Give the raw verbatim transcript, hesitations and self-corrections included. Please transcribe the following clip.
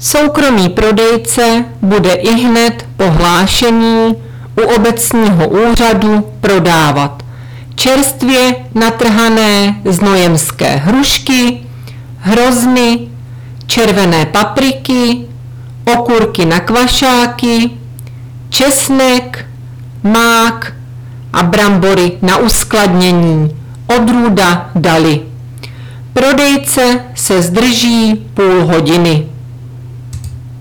Soukromý prodejce bude ihned po hlášení u obecního úřadu prodávat čerstvě natrhané znojemské hrušky, hrozny, červené papriky, okurky na kvašáky, česnek, mák a brambory na uskladnění, odrůda dali. Prodejce se zdrží půl hodiny.